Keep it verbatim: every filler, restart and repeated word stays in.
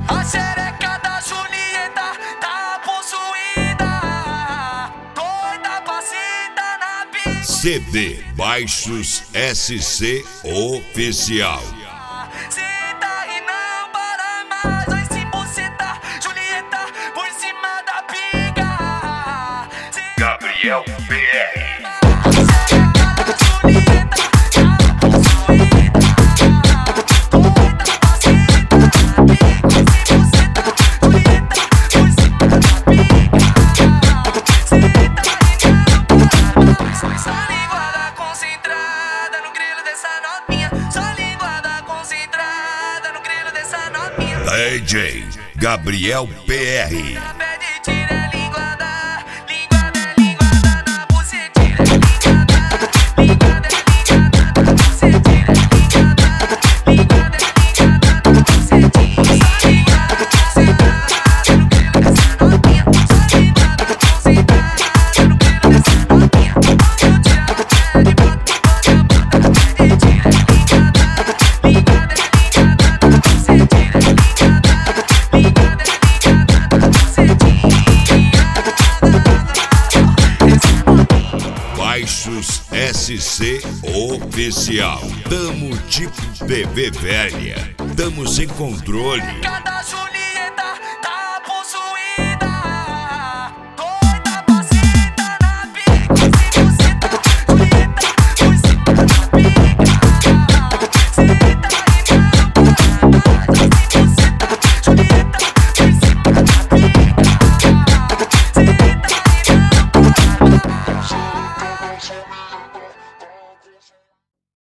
A xereca da Julieta tá possuída, doida pra sentar na pica. C D Baixos S C Oficial. Senta e não para mais, vai se buceta, Julieta por cima da pica. Gabriel P R. D J Gabriel P R. Baixos S C Oficial. Tamo tipo T V velha. Tamo sem controle.